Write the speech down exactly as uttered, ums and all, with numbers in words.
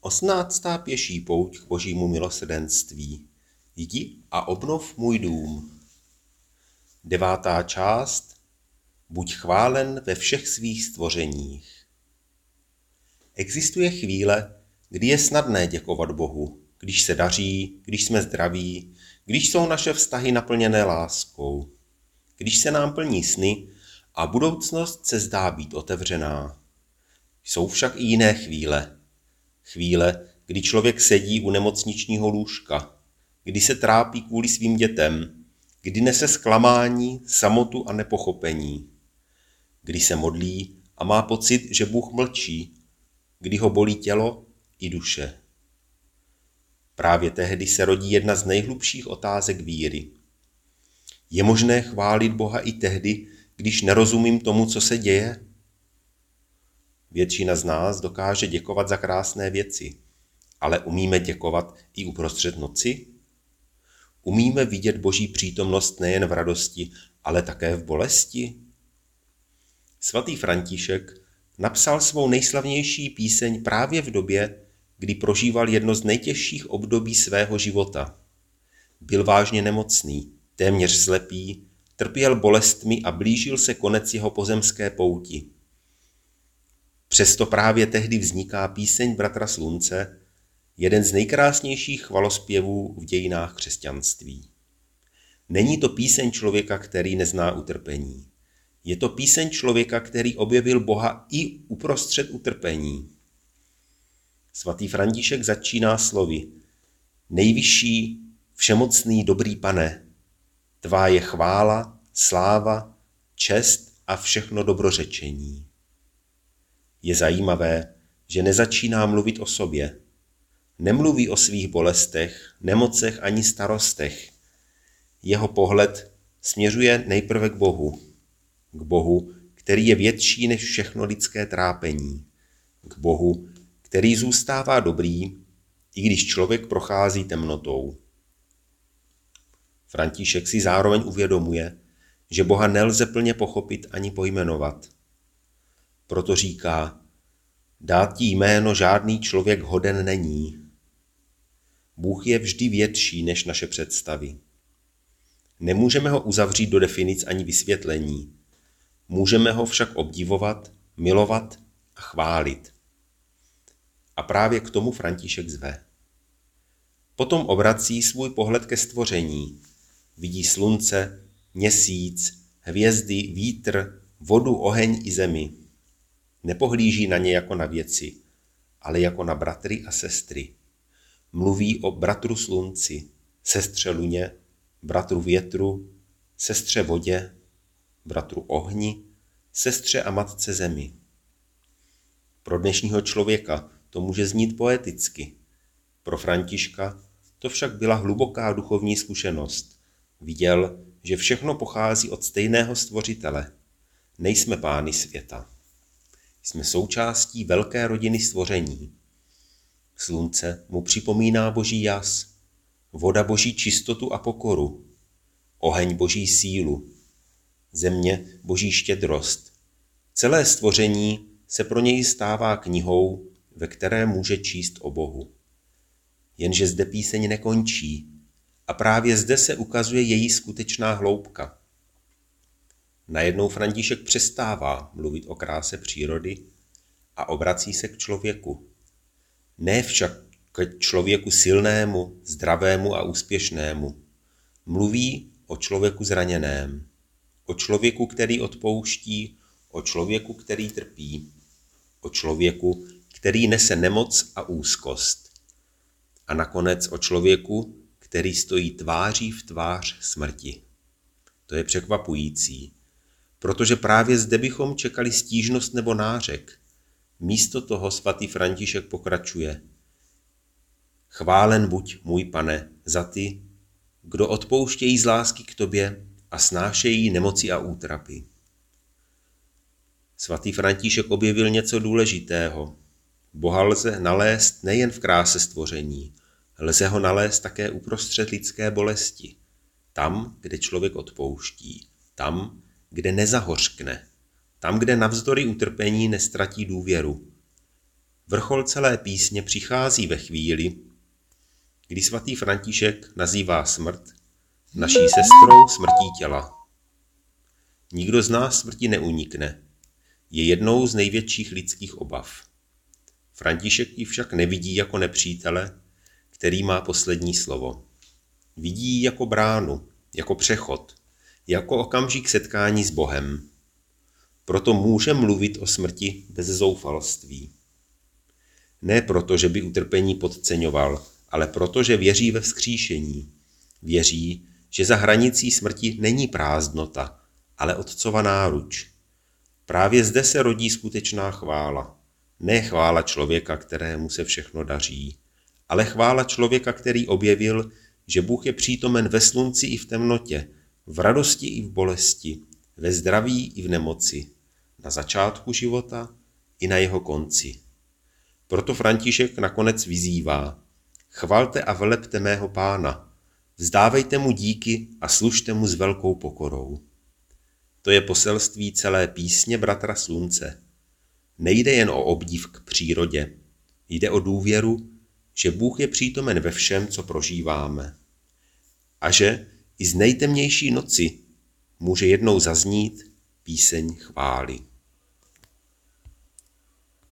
Osmnáctá pěší pouť k Božímu milosrdenství. Jdi a obnov můj dům. Devátá část. Buď chválen ve všech svých stvořeních. Existuje chvíle, kdy je snadné děkovat Bohu, když se daří, když jsme zdraví, když jsou naše vztahy naplněné láskou, když se nám plní sny a budoucnost se zdá být otevřená. Jsou však i jiné chvíle. Chvíle, kdy člověk sedí u nemocničního lůžka, kdy se trápí kvůli svým dětem, kdy nese zklamání, samotu a nepochopení, kdy se modlí a má pocit, že Bůh mlčí, kdy ho bolí tělo i duše. Právě tehdy se rodí jedna z nejhlubších otázek víry. Je možné chválit Boha i tehdy, když nerozumím tomu, co se děje? Většina z nás dokáže děkovat za krásné věci, ale umíme děkovat i uprostřed noci? Umíme vidět Boží přítomnost nejen v radosti, ale také v bolesti? Svatý František napsal svou nejslavnější píseň právě v době, kdy prožíval jedno z nejtěžších období svého života. Byl vážně nemocný, téměř slepý, trpěl bolestmi a blížil se konec jeho pozemské pouti. Přesto právě tehdy vzniká píseň Bratra Slunce, jeden z nejkrásnějších chvalospěvů v dějinách křesťanství. Není to píseň člověka, který nezná utrpení. Je to píseň člověka, který objevil Boha i uprostřed utrpení. Svatý František začíná slovy: Nejvyšší, všemocný, dobrý Pane, tvá je chvála, sláva, čest a všechno dobrořečení. Je zajímavé, že nezačíná mluvit o sobě. Nemluví o svých bolestech, nemocech ani starostech. Jeho pohled směřuje nejprve k Bohu. K Bohu, který je větší než všechno lidské trápení. K Bohu, který zůstává dobrý, i když člověk prochází temnotou. František si zároveň uvědomuje, že Boha nelze plně pochopit ani pojmenovat. Proto říká: dát ti jméno žádný člověk hoden není. Bůh je vždy větší než naše představy. Nemůžeme ho uzavřít do definic ani vysvětlení. Můžeme ho však obdivovat, milovat a chválit. A právě k tomu František zve. Potom obrací svůj pohled ke stvoření. Vidí slunce, měsíc, hvězdy, vítr, vodu, oheň i zemi. Nepohlíží na ně jako na věci, ale jako na bratry a sestry. Mluví o bratru slunci, sestře luně, bratru větru, sestře vodě, bratru ohni, sestře a matce zemi. Pro dnešního člověka to může znít poeticky. Pro Františka to však byla hluboká duchovní zkušenost. Viděl, že všechno pochází od stejného stvořitele. Nejsme pány světa. Jsme součástí velké rodiny stvoření. Slunce mu připomíná Boží jas, voda Boží čistotu a pokoru, oheň Boží sílu, země Boží štědrost. Celé stvoření se pro něj stává knihou, ve které může číst o Bohu. Jenže zde píseň nekončí a právě zde se ukazuje její skutečná hloubka. Najednou František přestává mluvit o kráse přírody a obrací se k člověku. Ne však k člověku silnému, zdravému a úspěšnému. Mluví o člověku zraněném, o člověku, který odpouští, o člověku, který trpí, o člověku, který nese nemoc a úzkost. A nakonec o člověku, který stojí tváří v tvář smrti. To je překvapující, protože právě zde bychom čekali stížnost nebo nářek. Místo toho svatý František pokračuje: Chválen buď, můj Pane, za ty, kdo odpouštějí z lásky k tobě a snášejí nemoci a útrapy. Svatý František objevil něco důležitého. Boha lze nalézt nejen v kráse stvoření, lze ho nalézt také uprostřed lidské bolesti. Tam, kde člověk odpouští, tam, kde nezahořkne, tam, kde navzdory utrpení nestratí důvěru. Vrchol celé písně přichází ve chvíli, kdy svatý František nazývá smrt naší sestrou smrtí těla. Nikdo z nás smrti neunikne. Je jednou z největších lidských obav. František ji však nevidí jako nepřítele, který má poslední slovo. Vidí ji jako bránu, jako přechod, jako okamžik setkání s Bohem. Proto může mluvit o smrti bez zoufalství. Ne proto, že by utrpení podceňoval, ale proto, že věří ve vzkříšení. Věří, že za hranicí smrti není prázdnota, ale otcova náruč. Právě zde se rodí skutečná chvála. Ne chvála člověka, kterému se všechno daří, ale chvála člověka, který objevil, že Bůh je přítomen ve slunci i v temnotě, v radosti i v bolesti, ve zdraví i v nemoci, na začátku života i na jeho konci. Proto František nakonec vyzývá: chvalte a velepte mého Pána, vzdávejte mu díky a služte mu s velkou pokorou. To je poselství celé písně Bratra Slunce. Nejde jen o obdiv k přírodě, jde o důvěru, že Bůh je přítomen ve všem, co prožíváme. A že i z nejtemnější noci může jednou zaznít píseň chvály.